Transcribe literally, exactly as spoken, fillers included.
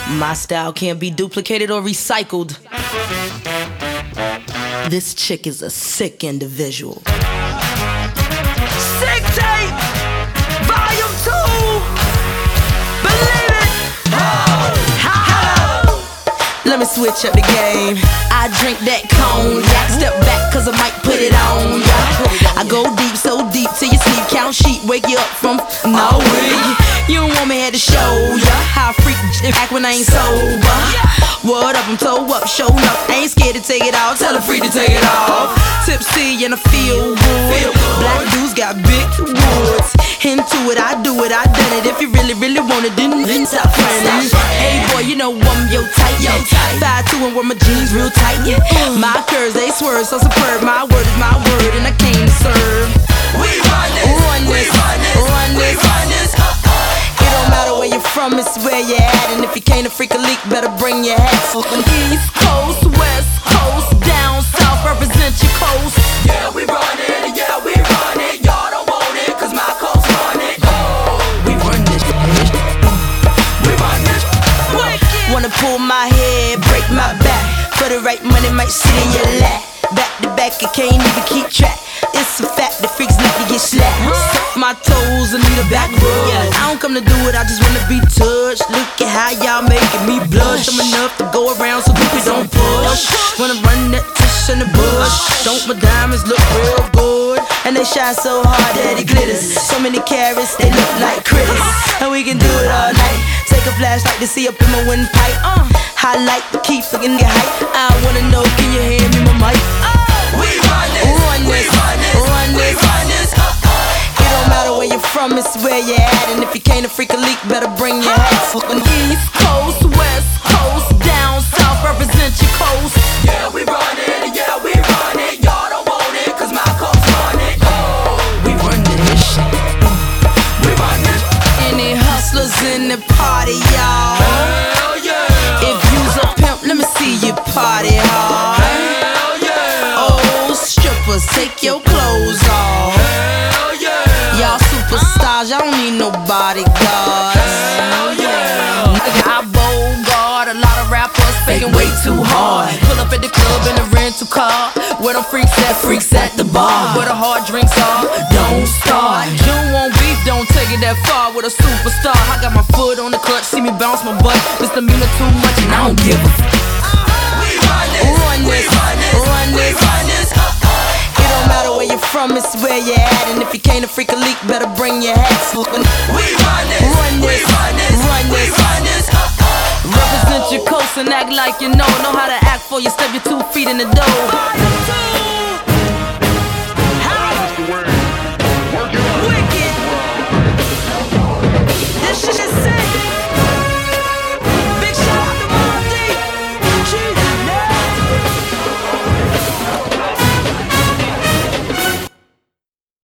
My style can't be duplicated or recycled. This chick is a sick individual. Sick tape, volume two. Believe it. Oh, oh. Let me switch up the game. I drink that cognac. Step back cause I might put it on ya. I go deep, so deep till you sleep. Count sheep, wake you up from no way. You don't want me here to show ya how I freak act when I ain't sober. What up, I'm toe up, showing up. Ain't scared to take it off, tell her free to take it off. Tipsy and I feel good. Black dudes got big woods. Into it, I do it, I done it. If you really, really want it, then, then stop running. Hey boy, you know I'm yo tight. Five two and wear my jeans real tight. My curves, they swerve, so superb. My word is my word, and I came to serve. We run this, run this, we run this, run this. we run this. It don't matter where you're from, it's where you're at. And if you can't a freak a leak, better bring your hat. From East Coast, West Coast, down south, represent your coast. Yeah, we run it, yeah, we run it. Y'all don't want it, cause my coast run it. Oh, we run this. We run this. Wanna pull my head, break my back. For the right money, might sit in your lap. Back to back, I can't even keep track. It's a fact, the freaks like to get slapped. Suck my toes and need a back rub. I don't come to do it, I just wanna be touched. Look at how y'all making me blush. I'm enough to go around so people don't push. Wanna run that tush in the bush. Don't my diamonds look real good? And they shine so hard that it glitters. So many carats, they look like critters. And we can do it all night. Take a flashlight to see up in my windpipe. uh, Highlight to keep looking get hype. I wanna know, can you hear me, my mic? We run this, run we this, run this, run we this. run this. It don't matter where you're from, it's where you're at. And if you can't a freak a leak, better bring your hat. From East Coast, West Coast, down south, represent your coast. Yeah, we run it, yeah, we run it. Y'all don't want it, cause my coast run it. Oh, we run this shit. We run this. Any hustlers in the party, y'all? Hell yeah. If you's a pimp, let me see you party hard. Hell yeah. Oh, strippers, take your clothes off. Hell yeah. Y'all superstars, y'all don't need no bodyguards. Hell yeah. Nigga, I bogart a lot of rappers faking way too hard. Pull up at the club in a rental car. Where them freaks at, freaks at the bar. Where the hard drinks are, don't start. You want beef, don't take it that far with a superstar. I got my foot on the clutch, see me bounce my butt. Misdemeanor too much and I don't give a f. We run this, Run we this, run this, run we this. run this. It don't matter where you're from, it's where you're at. And if you can't a freak a leak, better bring your hat. We run this, Run we this, run this, run we this. run this. Represent your coast and act like you know. Know how to act for you, step your two feet in the dough.